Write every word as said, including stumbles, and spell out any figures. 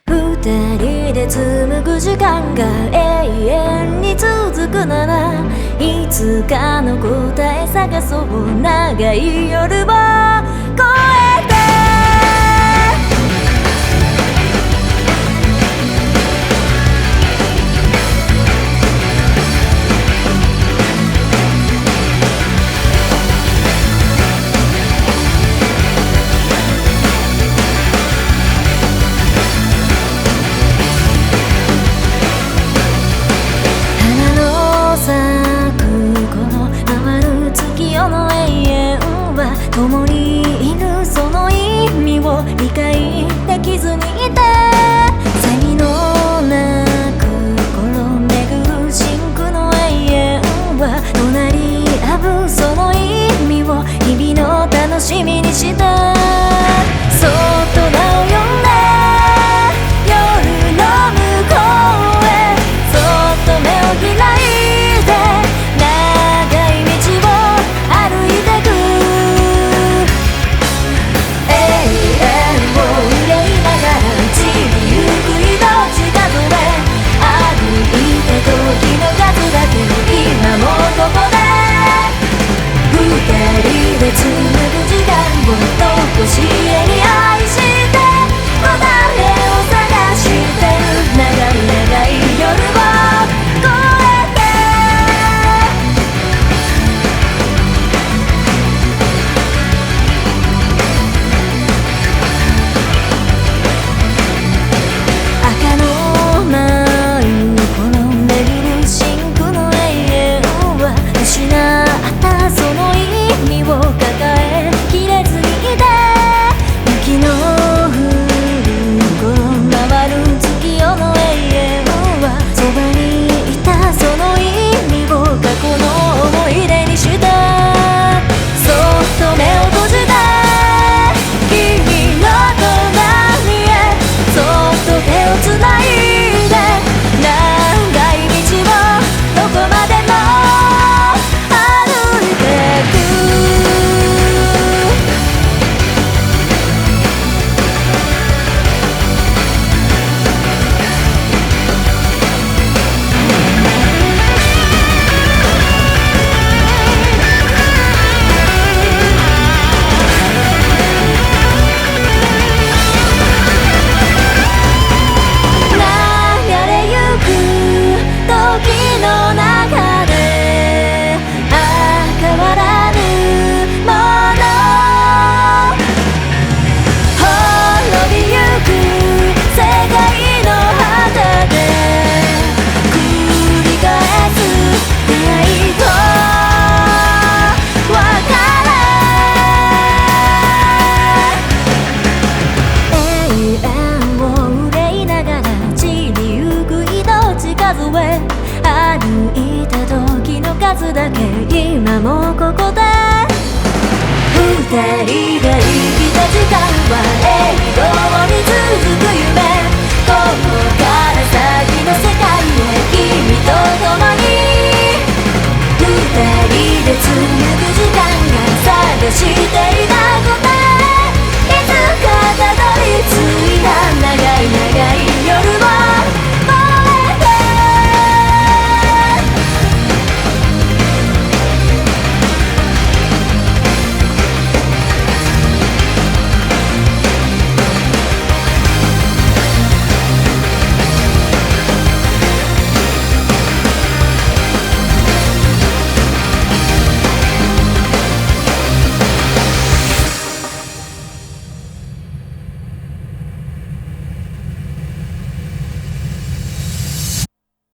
二人で紡ぐ時間が永遠に続くなら、いつかの答え探そう長い夜を越えて。共にいるその意味を理解できずにいて、才能なく転んでくる真空の永遠は隣り合うその意味を日々の楽しみにして、そっと名を呼んで夜の向こうへそっと目を開いて長い道を歩いてく。紡ぐ時間を残し家に愛して答えを探してる長い長い夜を越えて。赤の舞に転んでいる真空の永遠は失ったその意味を抱えきれずにいて、雪の降る頃回る月夜の永遠はそばにいたその意味を過去の思い出にして、そっと目を閉じて君の隣へそっと手をつないで長い道をどこまでも歩いてく。歩いた時の数だけ今もここで二人が生きた時間は永遠